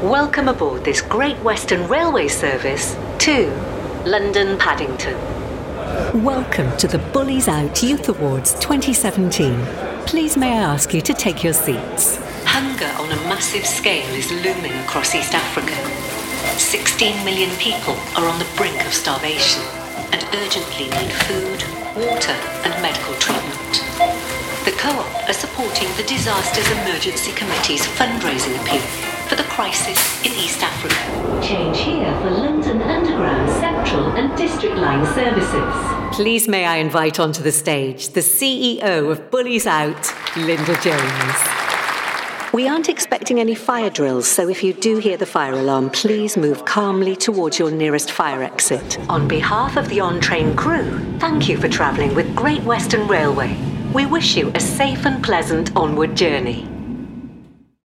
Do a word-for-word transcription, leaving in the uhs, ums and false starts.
Welcome aboard this Great Western Railway service to London Paddington. Welcome to the Bullies Out Youth Awards twenty seventeen. Please may I ask you to take your seats. Hunger on a massive scale is looming across East Africa. sixteen million people are on the brink of starvation and urgently need food, water and medical treatment. The Co-op are supporting the Disasters Emergency Committee's fundraising appeal for the crisis in East Africa. Change here for London Underground, Central and District Line services. Please may I invite onto the stage the C E O of Bullies Out, Linda Jones. We aren't expecting any fire drills, so if you do hear the fire alarm, please move calmly towards your nearest fire exit. On behalf of the on-train crew, thank you for travelling with Great Western Railway. We wish you a safe and pleasant onward journey.